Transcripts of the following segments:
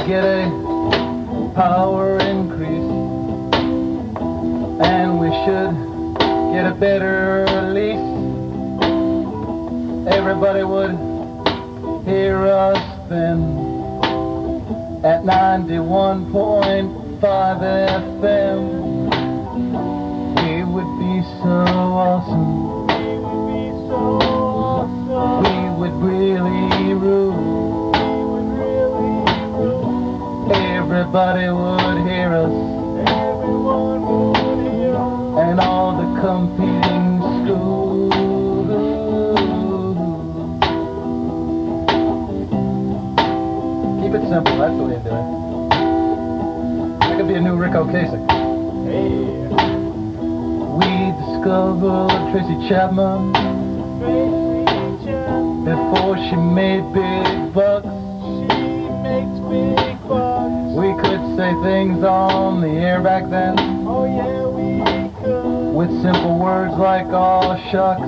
get a power increase, and we should get a better lease. Everybody would hear us then at 91.5 FM. It would be so awesome. We would really rule. Everybody would hear us. And all the competing schools. Keep it simple, that's the way to do it. That could be a new Rick Ocasek. Hey. We discovered Tracy Chapman before she made big bucks. We could say things on the air back then. Oh yeah, we could. With simple words like "aw shucks."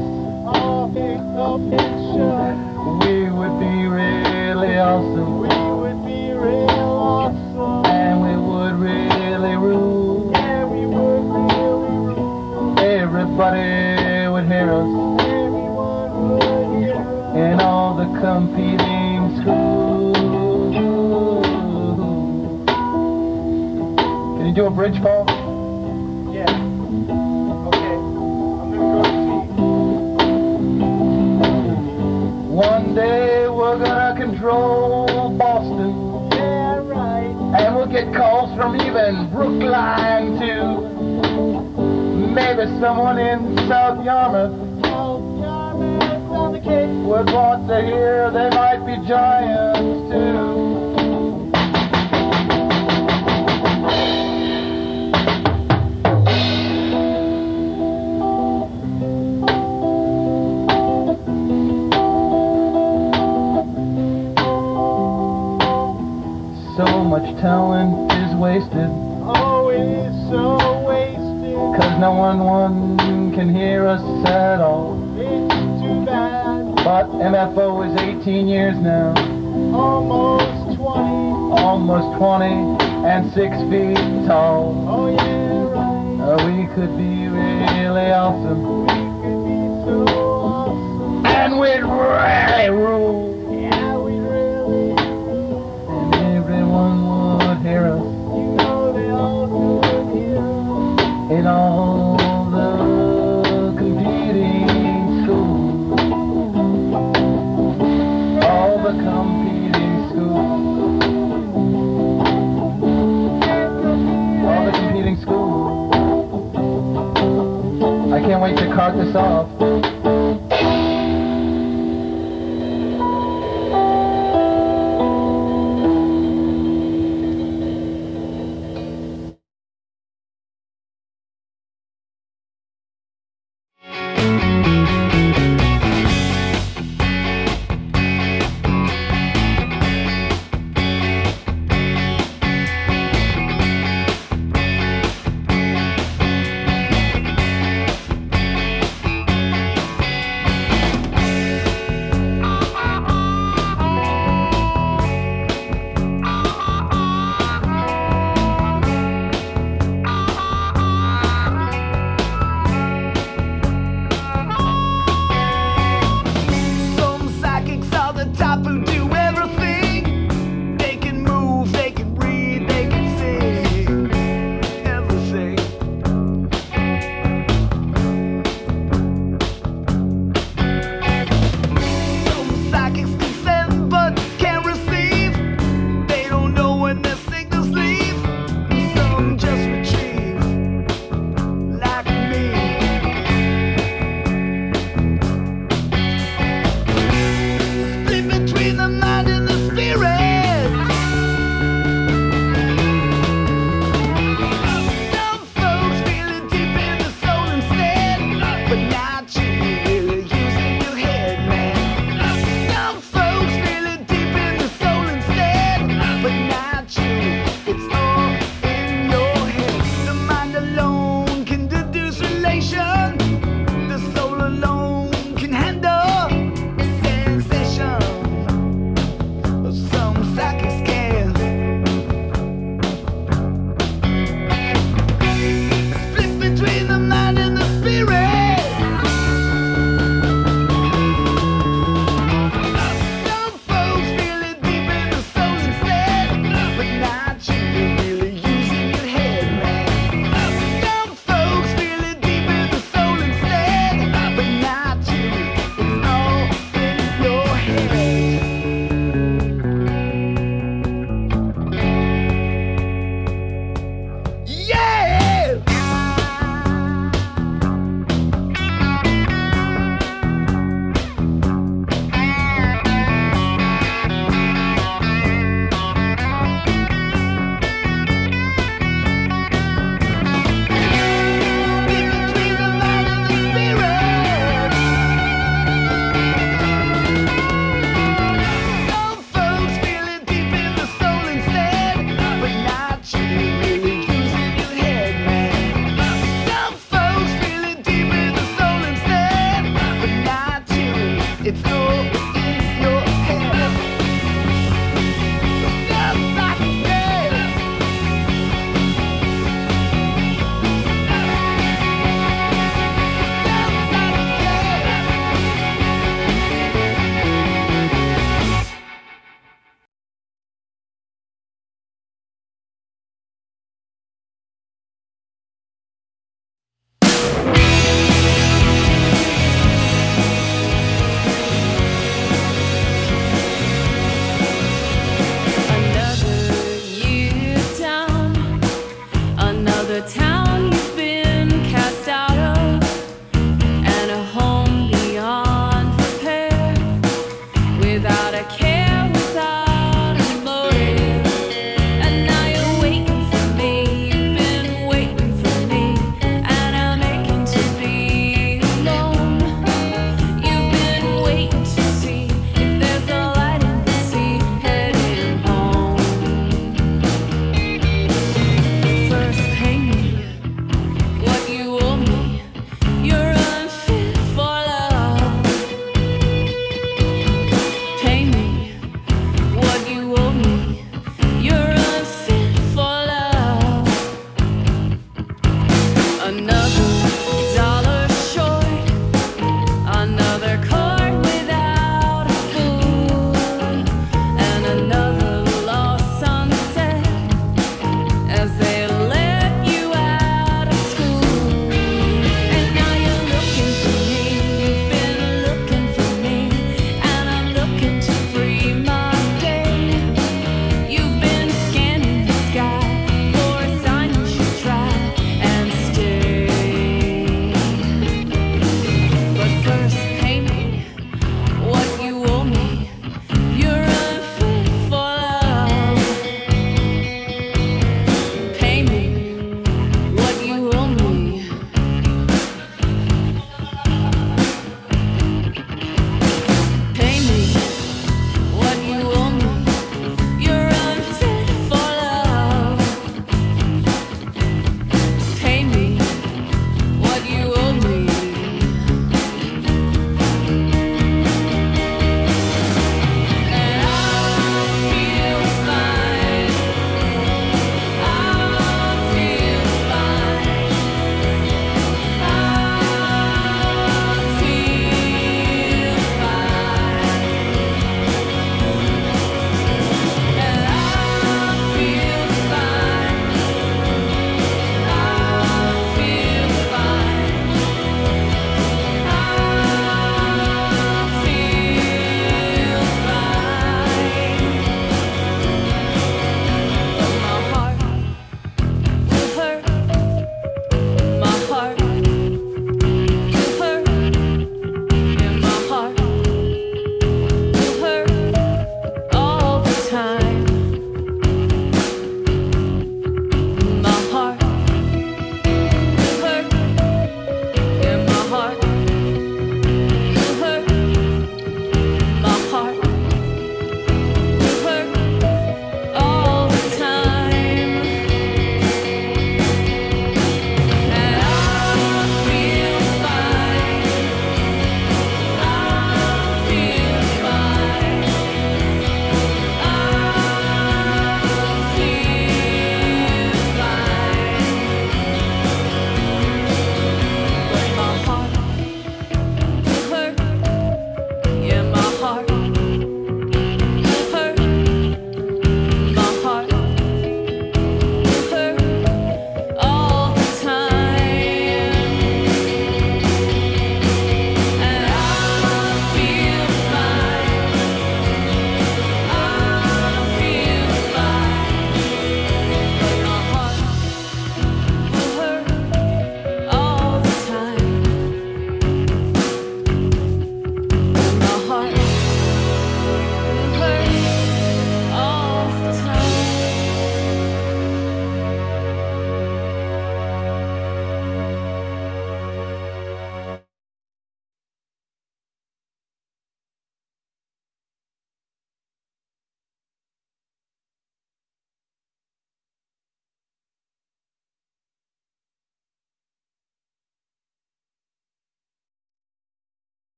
We would be really awesome. We would be real awesome. And we would really rule. Yeah, we would really rule. Everybody would hear us. Everyone would hear us. In all the competing schools. Can you do a bridge, Paul? Yeah. Okay. I'm gonna go see. One day we're gonna control Boston. Yeah, right. And we'll get calls from even Brookline too. Maybe someone in South Yarmouth. South Yarmouth on the Cape would want to hear they might be giants too. So much talent is wasted. Oh, it is so wasted. 'Cause no one can hear us at all. It's too bad. But MFO is 18 years now. Almost 20. Almost 20 and 6 feet tall. Oh yeah, right. We could be really awesome. We could be so awesome. And we'd really rule. Yeah, we'd really rule. And everyone would hear us. You know they all could hear us. In all the competing schools. All the competing schools. All the competing schools. I can't wait to cart this off.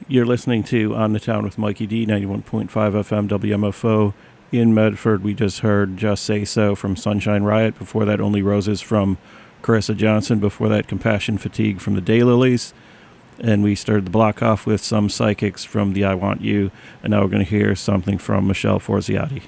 You're listening to On the Town with Mikey D, 91.5 FM WMFO in Medford. We just heard Just Say So from Sunshine Riot. Before that, Only Roses from Carissa Johnson. Before that, Compassion Fatigue from the Daylilies. And we started the block off with Some Psychics from the I Want You. And now we're going to hear something from Michelle Forziati.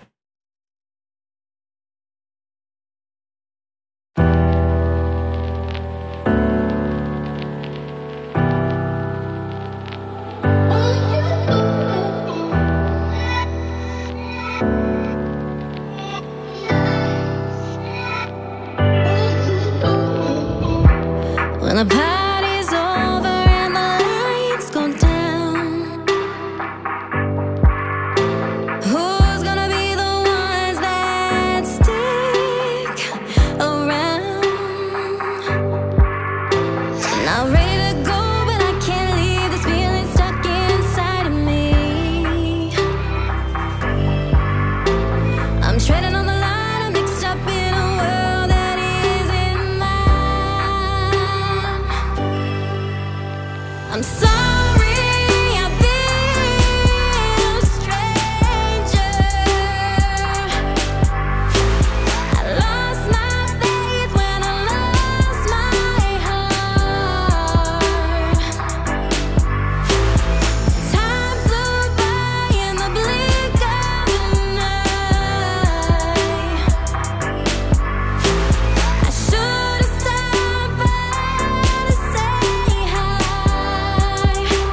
When the party's over and the lights go down, who's gonna be the ones that stick around? Not ready to go, but I can't leave this feeling stuck inside of me. I'm treading on the line, I'm mixed up in a world that isn't mine. I'm sorry, I've been a stranger. I lost my faith when I lost my heart. Time flew by in the blink of an eye. I should have stopped by to say hi.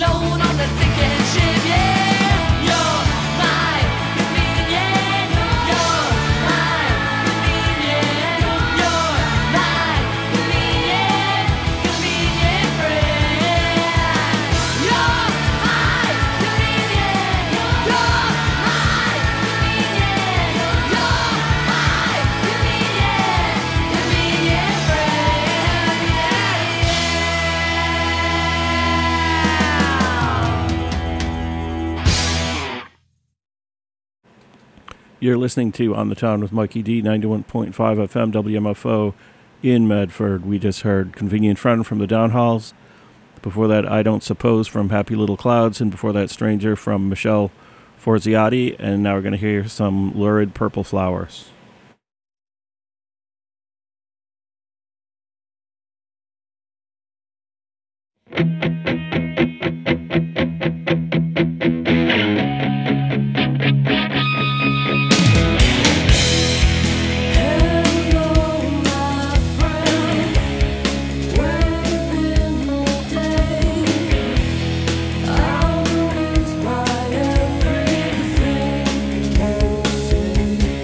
alone on the sinking ship. Yeah, you're my convenient. You're my convenient. You're my convenient, convenient friend. You're my convenient. You're my convenient. You're my convenient, convenient friend. Yeah, You're listening to On the Town with Mikey D, 91.5 FM WMFO in Medford. We just heard Convenient Friend from the Downhalls. Before that, I Don't Suppose from Happy Little Clouds. And before that, Stranger from Michelle Forziati. And now we're going to hear some Lurid Purple Flowers. hello, my friend. Where in the day? I'll lose my everything you say.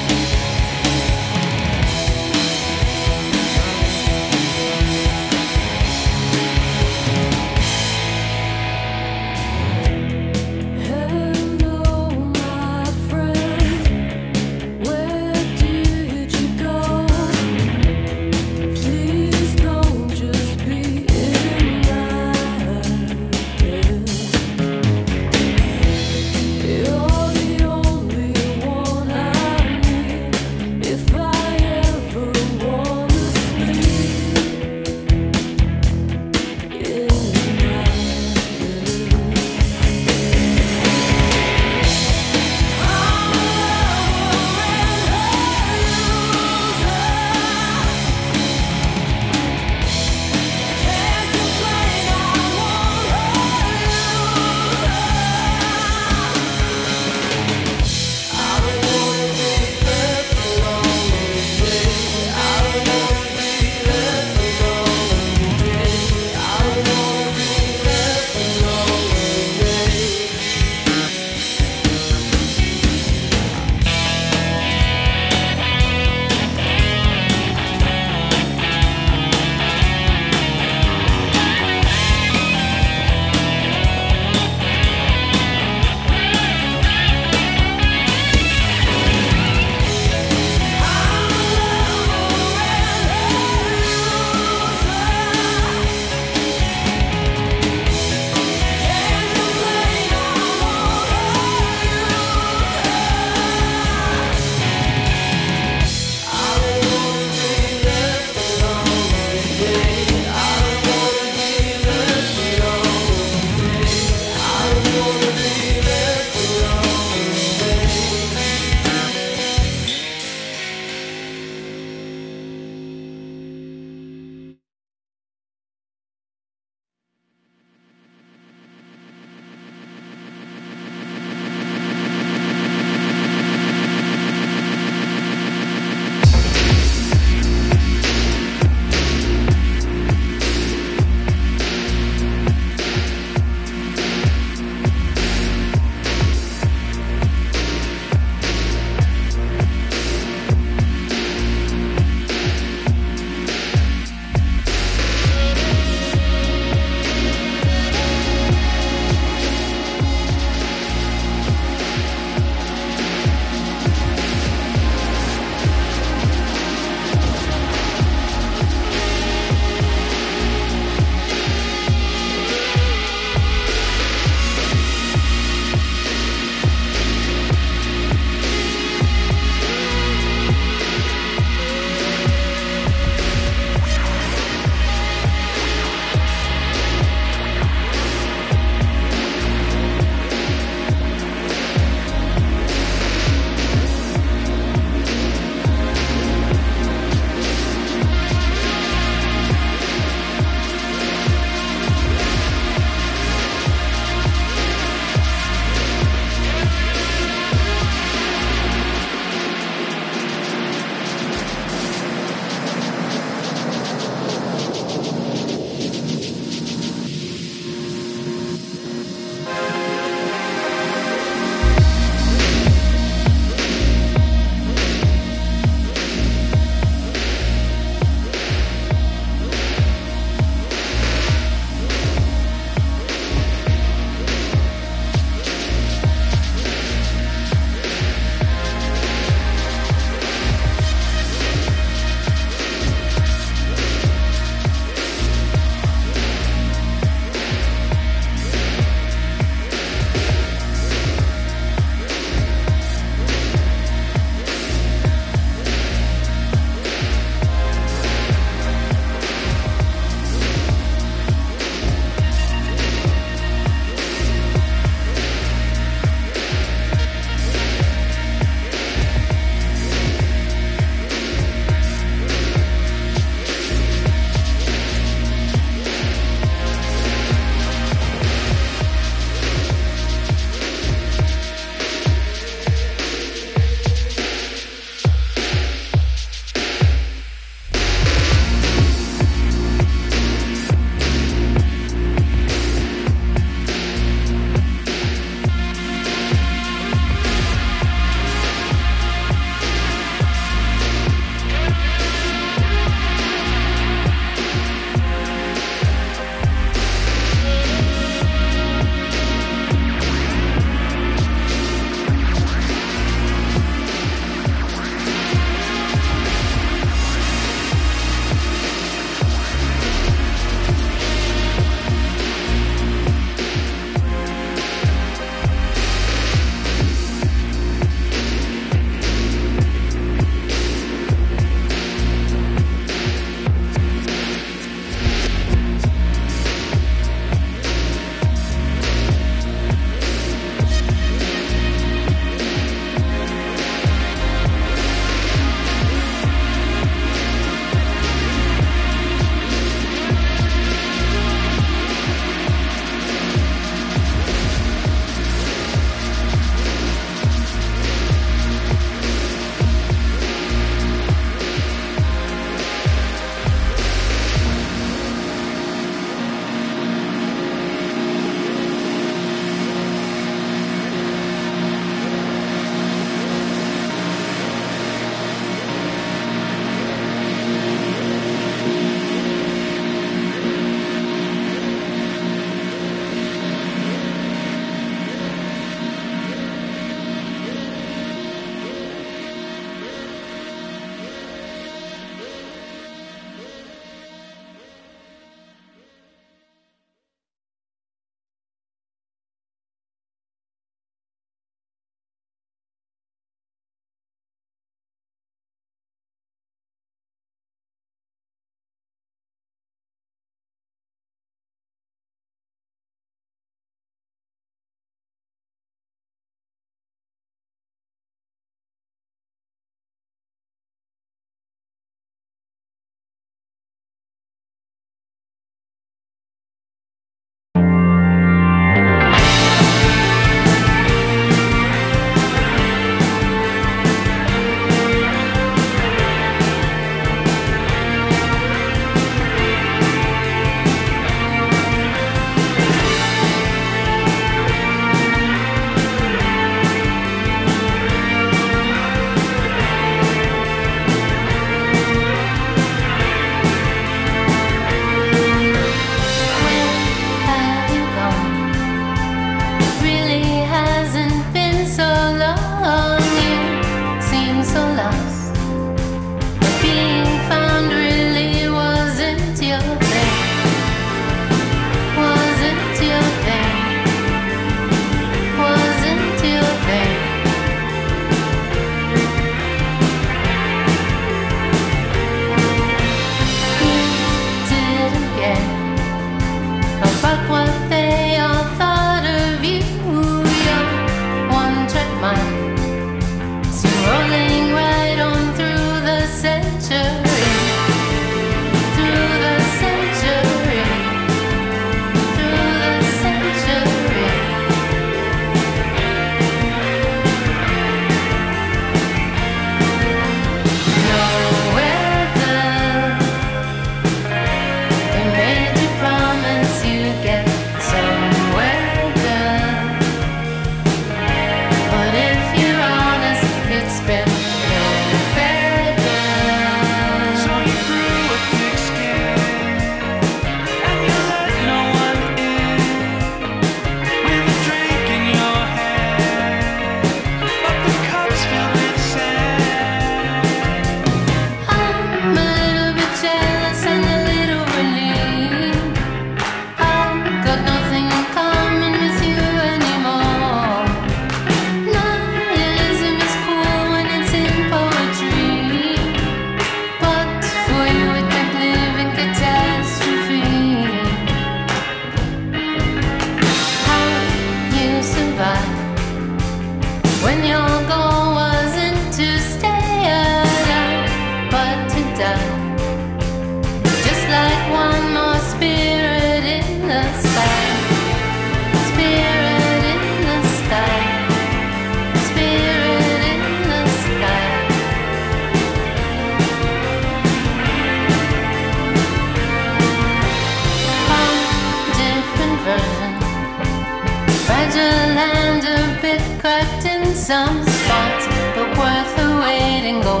some spot, but worth the wait and go.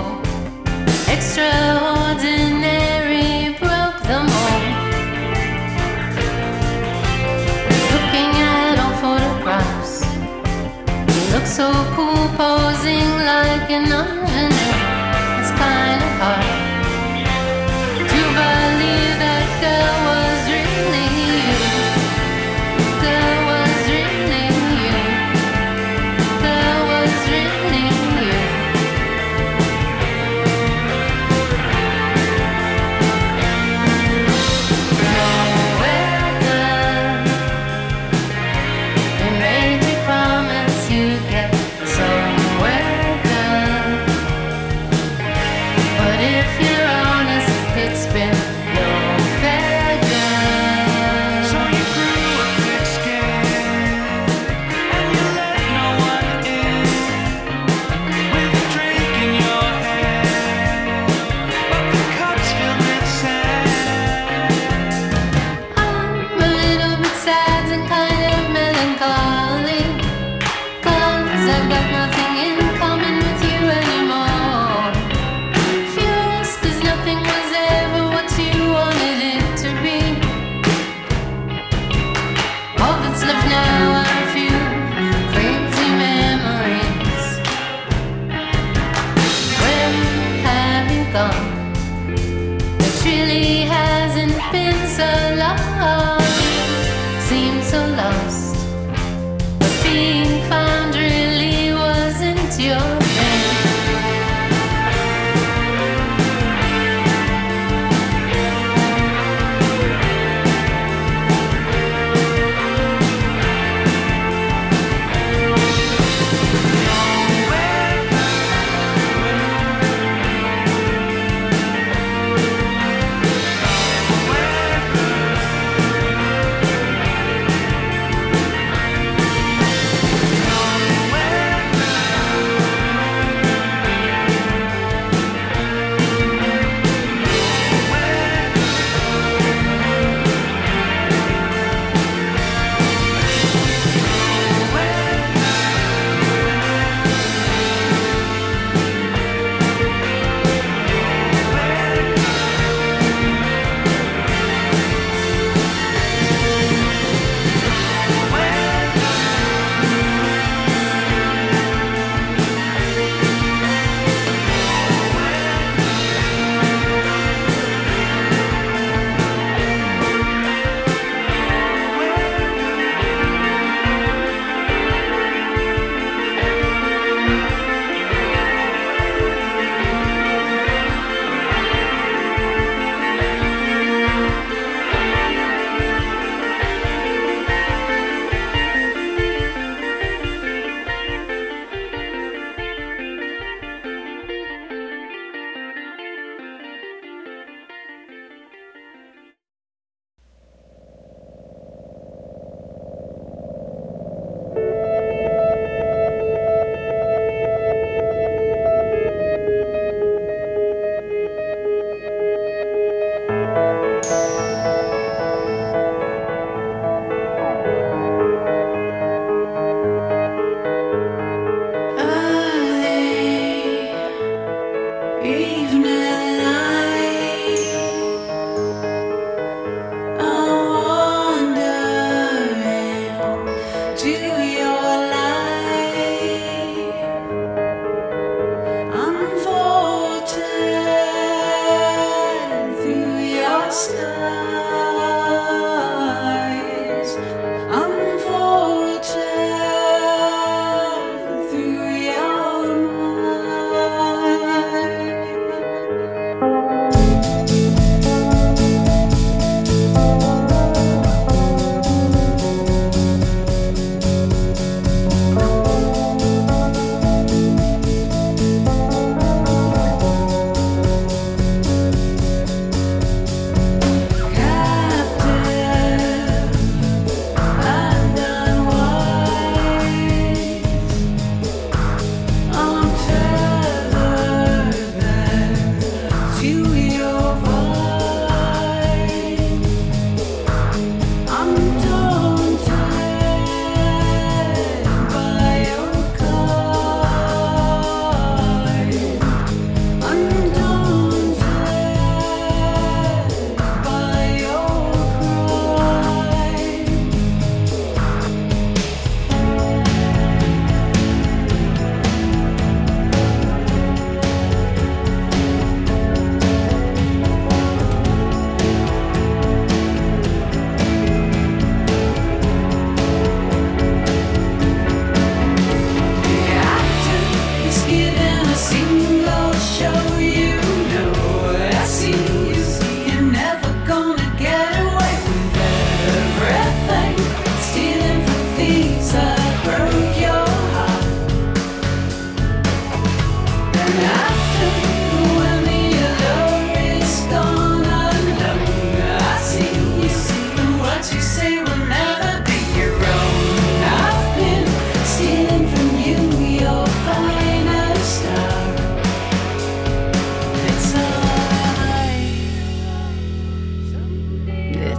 Extraordinary broke the mold. Looking at old photographs, you look so cool posing like an ingenue. It's kind of hard to believe that girl was really you. Girl was really you. Girl was really you. Nowhere, girl. We made you promise you'd get somewhere, girl. But if you're honest, it's been no fair, girl. So you grew a thick skin, and you let no one in, with a drink in your hand, but the cup's filled with sand. I'm a little bit sad and kind of melancholy, 'cause I've got nothing in common with you anymore. Furious 'cause nothing was ever what you wanted it to be. All that's left now are a few crazy memories. Where have you gone? It really hasn't been so long. Seemed so lost, but being found really wasn't your thing.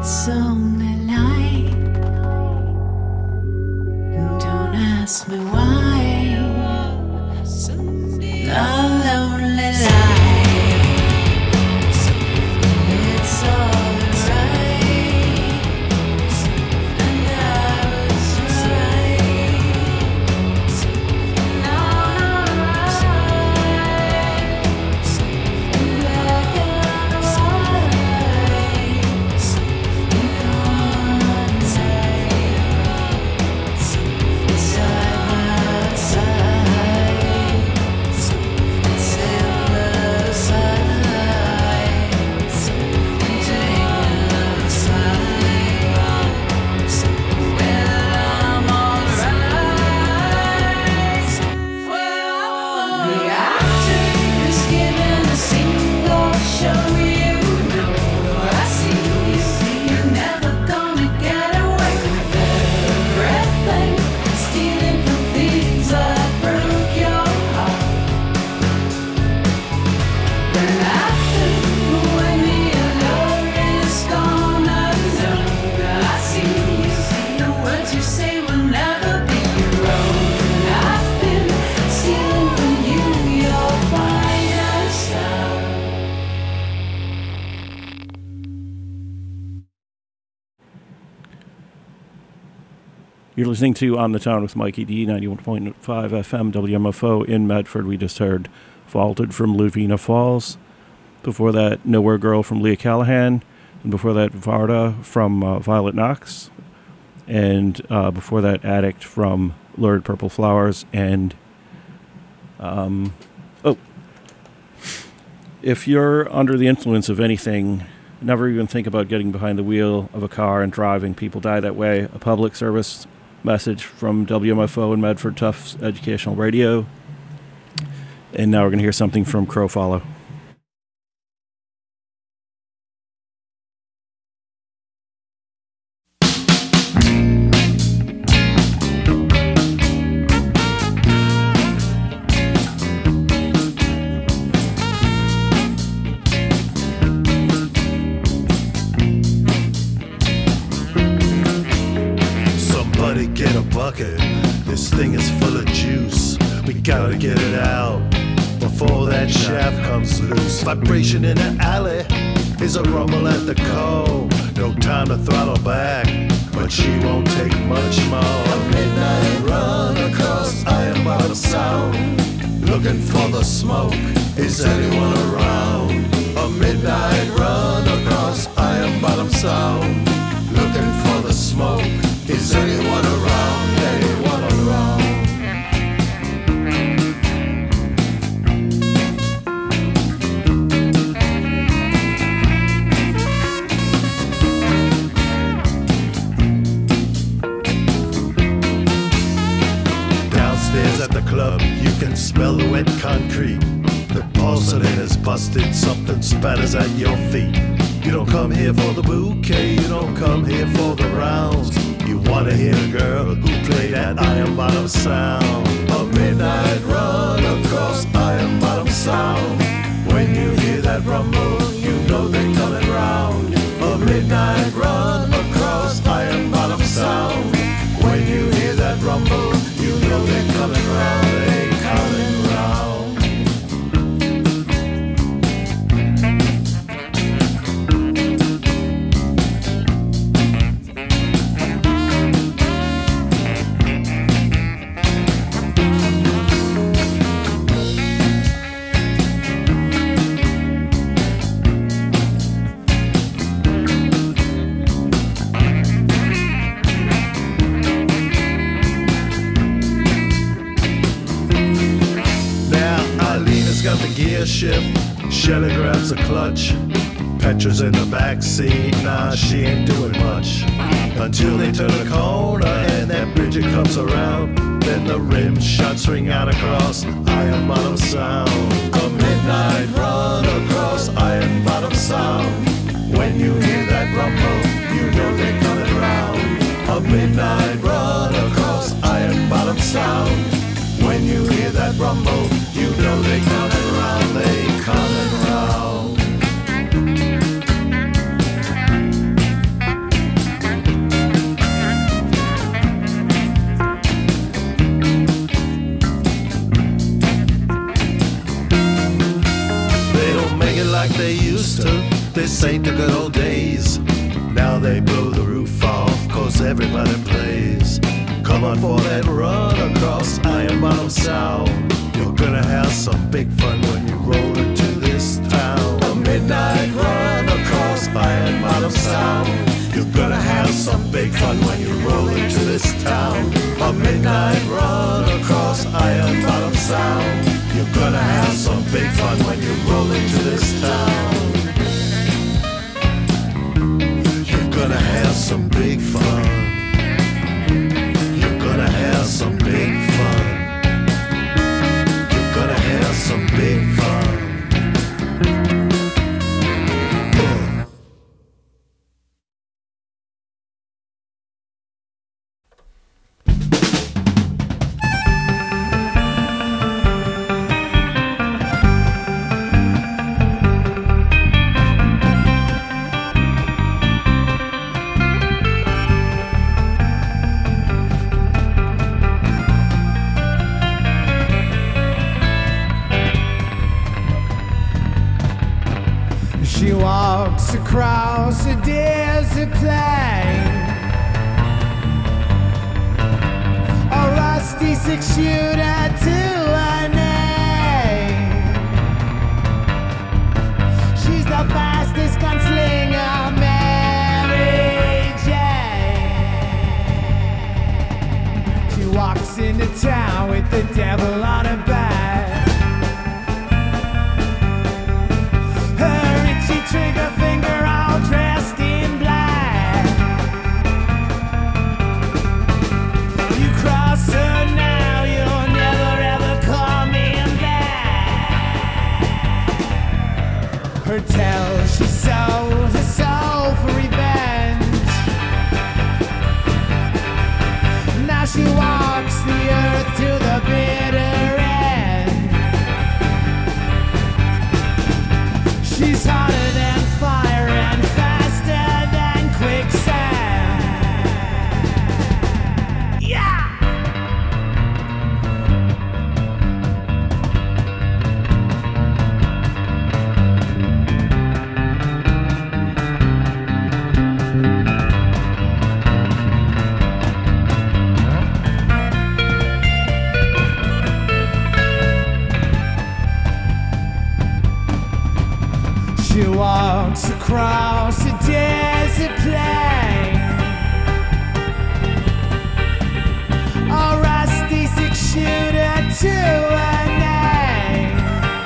it's only light. Don't ask me why. A lonely light. It's alright, and I was right. And I'm alright, and black and white, and contact, side by side. Stealing from things that broke your heart. Then after, when the allure is gone undone, I see the words you say will never be your own. And I've been stealing from you your finest hour. You're listening to On the Town with Mikey D, 91.5 FM WMFO in Medford. We just heard Vaulted from Luvina Falls. Before that, Nowhere Girl from Leah Callahan. And before that, Varda from Violet Knox. And before that, Addict from Lurid Purple Flowers. And, if you're under the influence of anything, never even think about getting behind the wheel of a car and driving. People die that way. A public service message from WMFO and Medford Tufts Educational Radio. And now we're going to hear something from Crow Follow. Somebody get a bucket. This thing is full of juice. We gotta get it out before that shaft comes loose. Vibration in the alley is a rumble at the core. No time to throttle back, but she won't take much more. A midnight run across Iron Bottom Sound, looking for the smoke. Is anyone around? A midnight run across Iron Bottom Sound, looking for the smoke. Is anyone around? Anyone around? Downstairs at the club, you can smell the wet concrete. The porcelain is busted, something spatters at your feet. You don't come here for the bouquet, you don't come here for the rounds. You wanna hear a girl who played that Iron Bottom Sound. A midnight run across Iron Bottom Sound. When you hear that rumble, you know they're coming round. A midnight run across Iron Bottom Sound. When you hear that rumble, you know they're coming round. They're coming round. Got the gear shift, Shelly grabs the clutch. Petra's in the backseat, nah, she ain't doing much. Until they turn the corner and that Bridget comes around. Then the rim shots ring out across Iron Bottom Sound. A midnight run across Iron Bottom Sound. When you hear that rumble, you know they're coming round. A midnight run across Iron Bottom Sound. When you hear that rumble, you know they coming round, they coming round. this ain't the good old days. Now they blow the roof off, cause everybody plays. Come on for that run across Iron Bottom Sound. You're gonna have some big fun when you roll into this town. A midnight run across Iron Bottom Sound. You're gonna have some big fun when you roll into this town. A midnight run across Iron Bottom Sound. You're gonna have some big fun when you roll into this town. You're gonna have some big fun. You're gonna have some big fun. You're gonna have some big fun. She walks across a desert plain, a rusty six-shooter to her name. She's the fastest gunslinger, Mary Jane. She walks into town with the devil on her back. Trigger finger all dressed in black. You cross her now, you're never ever coming back. Her tale, she sold her soul for revenge. Now she walks the earth to the bitter end. She's hotter than fire and faster than quicksand. Yeah! She walks across a desert plain, a rusty six-shooter to her name.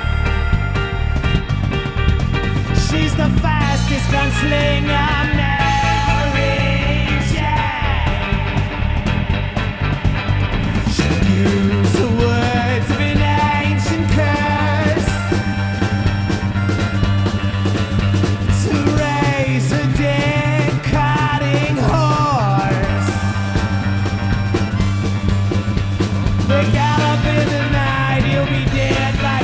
She's the fastest gunslinger, Mary Jane. She used the words of an ancient curse to raise a dead cutting horse. They gallop in the night, you'll be dead by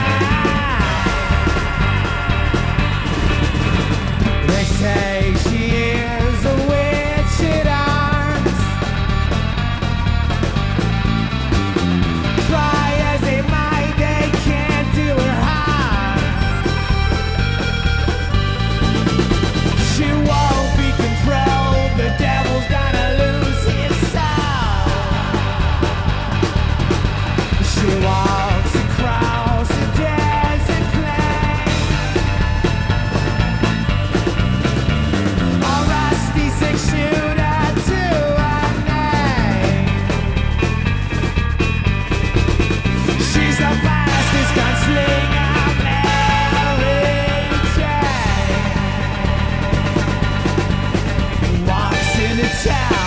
daylight. They say she is a witch at arms. Try as they might, they can't do her harm. She won't be controlled, the devil's gonna lose his soul. She walks across a desert plain, a rusty six-shooter to her name. She's the fastest gunslinger, Mary Jane. Walks into town